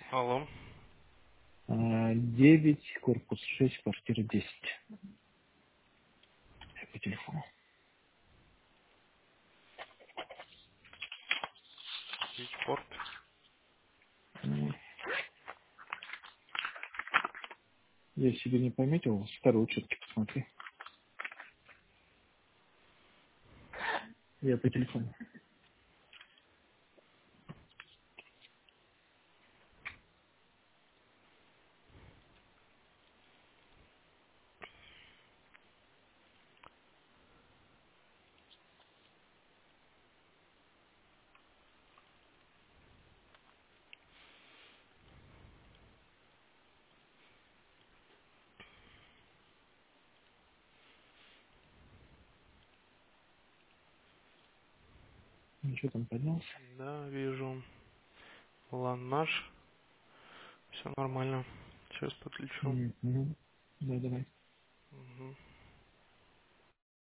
Алло. 9, корпус 6, квартира 10. Я по телефону. Бичпорт. М, Я себе не пометил, второй учетки посмотри. Я по телефону. Ничего там поднялся. Да, вижу. Лан наш. Все нормально. Сейчас подключу. Мгм. Да, давай. Мгм.